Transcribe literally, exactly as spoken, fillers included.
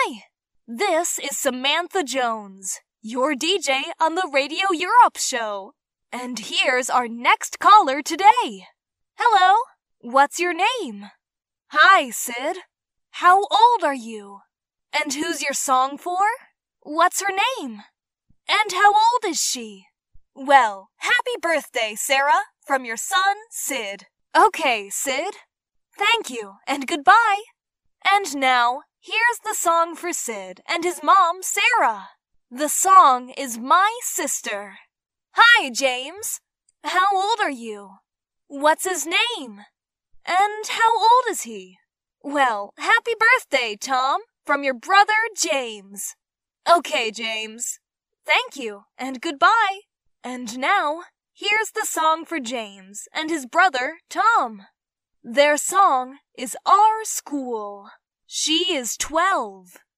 Hi! This is Samantha Jones, your D J on the Radio Europe show. And here's our next caller today. Hello, what's your name? Hi, Sid. How old are you? And who's your song for? What's her name? And how old is she? Well, happy birthday, Sarah, from your son, Sid. Okay, Sid. Thank you, and goodbye. And now, here's the song for Sid and his mom, Sarah. The song is My Sister. Hi, James. How old are you? What's his name? And how old is he? Well, happy birthday, Tom, from your brother, James. Okay, James. Thank you, and goodbye. And now, here's the song for James and his brother, Tom. Their song is Our School. She is twelve.